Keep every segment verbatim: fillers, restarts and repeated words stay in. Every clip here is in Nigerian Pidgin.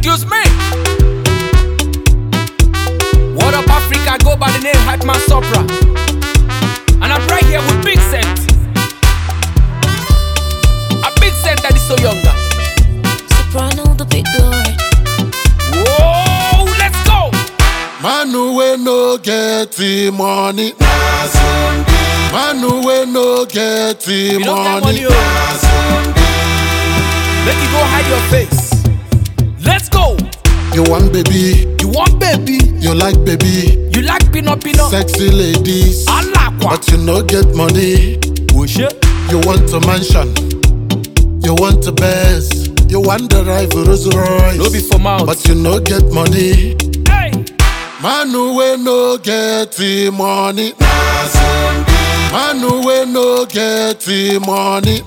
Excuse me. What up, Africa? Go by the name Hypeman Sopra, and I'm right here with Big Cent. A Big Cent that is so younger. Soprano, the big lord. Whoa, let's go. Man who we no get the money. Man who we no get the You don't get money. money, oh. Make you go hide your face. Let's go. You want baby, You want baby? you like baby, You like peanut peanut? sexy ladies, Alakwa. but you no get money. Bushe. You want a mansion, you want a Benz, you want the drive Rolls Royce, No be for mouth. but you no get money. Hey. Man who we no get the money. Man who we no get the money.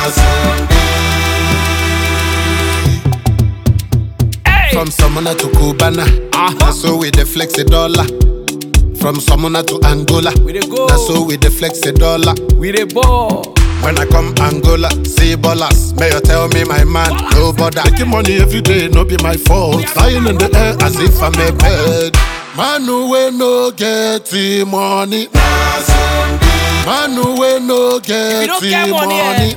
Hey. From Samana to Cubana, Uh-huh. that's so we the flex a dollar. From Samana to Angola, We dey go. that's so we the flex a dollar. We the ball. When I come Angola, see ballers, may you tell me my man, no bother. Making money every day, no be my fault. Flying in the air as if I'm a bird. Man who we no get the money. Man who we no get you don't the get money, money.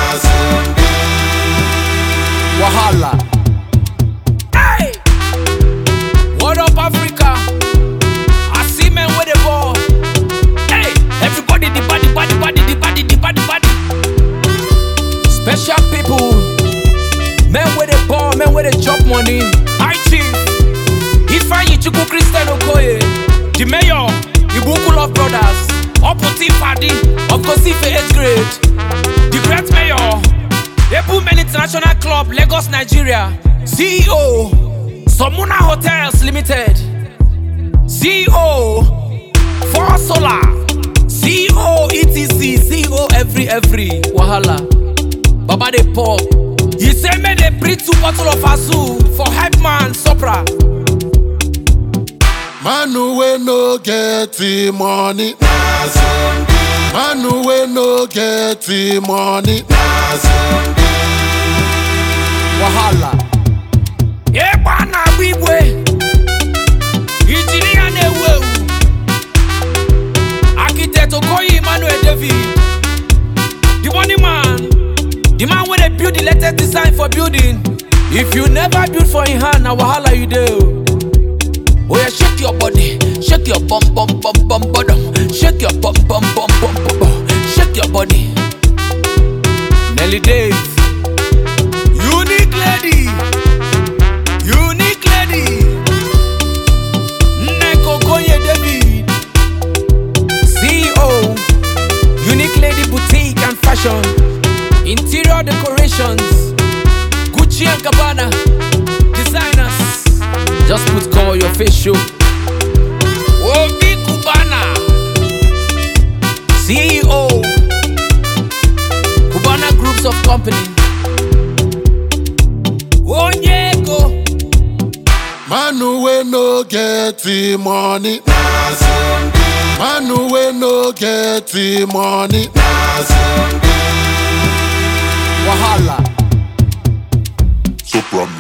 Wahala. Hey. What up, Africa? I see men with the ball. Hey. Everybody, the body, body, body, the body, the body, body. Special people. Men with the ball, men with the job money. I chief. If I eat you go Christian Okoye. The mayor, Ibuku Love Brothers. Opposite party, of course, if eighth grade. The great mayor. Ebumen International Club, Lagos, Nigeria. C E O, Somuna Hotels Limited. C E O, For Solar. C E O, E T C. C E O, every, every. Wahala. Baba de pop. He say me they bring two bottle of Azu for Hypeman Sopra. Man who we no get the money. Man who we no get the money. Wahala. Eba na bigwe. Engineer ne we. Architect Okoye Emmanuel David. The money man. The man when they build the latest design for building. If you never build for in hand, now wahala you do. Oh yeah, shake your body, shake your bum bum bum bum bottom, shake your bum bum bum bum bum bum, shake your body. Nelly Dave, unique lady, unique lady. Neko Koye David, C E O, Unique Lady Boutique and Fashion, Interior Decorations, Gucci and Gabbana, Designers. Just put call your face show. Obi Cubana, C E O, Cubana Groups of Company. Onyeko. Man who we no get the money. Man who we no get the money. Wahala. Soprano.